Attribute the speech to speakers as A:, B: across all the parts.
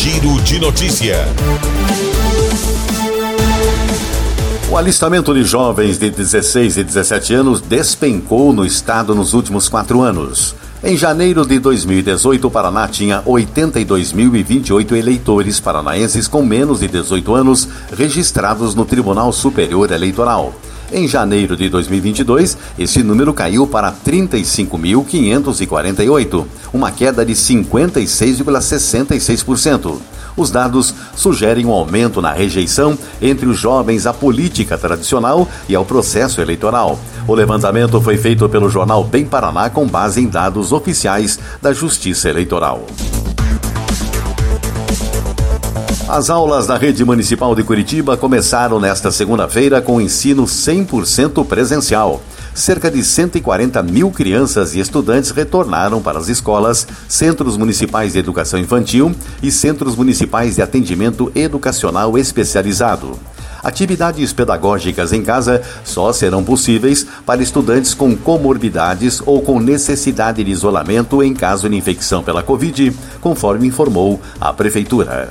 A: Giro de Notícia.
B: O alistamento de jovens de 16 e 17 anos despencou no estado nos últimos 4 anos. Em janeiro de 2018, o Paraná tinha 82.028 eleitores paranaenses com menos de 18 anos registrados no Tribunal Superior Eleitoral. Em janeiro de 2022, esse número caiu para 35.548, uma queda de 56,66%. Os dados sugerem um aumento na rejeição entre os jovens à política tradicional e ao processo eleitoral. O levantamento foi feito pelo jornal Bem Paraná com base em dados oficiais da Justiça Eleitoral. As aulas da Rede Municipal de Curitiba começaram nesta segunda-feira com ensino 100% presencial. Cerca de 140 mil crianças e estudantes retornaram para as escolas, centros municipais de educação infantil e centros municipais de atendimento educacional especializado. Atividades pedagógicas em casa só serão possíveis para estudantes com comorbidades ou com necessidade de isolamento em caso de infecção pela Covid, conforme informou a Prefeitura.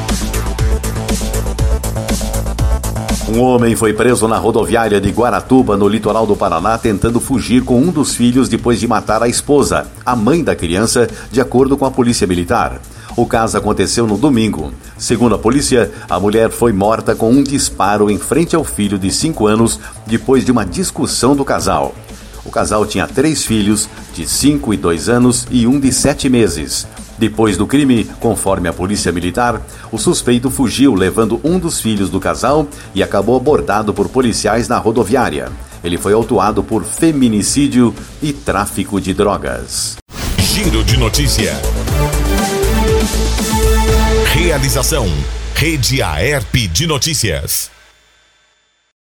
B: Um homem foi preso na rodoviária de Guaratuba, no litoral do Paraná, tentando fugir com um dos filhos depois de matar a esposa, a mãe da criança, de acordo com a Polícia Militar. O caso aconteceu no domingo. Segundo a polícia, a mulher foi morta com um disparo em frente ao filho de 5 anos, depois de uma discussão do casal. O casal tinha 3 filhos, de 5 e 2 anos e um de 7 meses. Depois do crime, conforme a Polícia Militar, o suspeito fugiu levando um dos filhos do casal e acabou abordado por policiais na rodoviária. Ele foi autuado por feminicídio e tráfico de drogas.
A: Giro de Notícia. Realização: Rede Aerp de Notícias.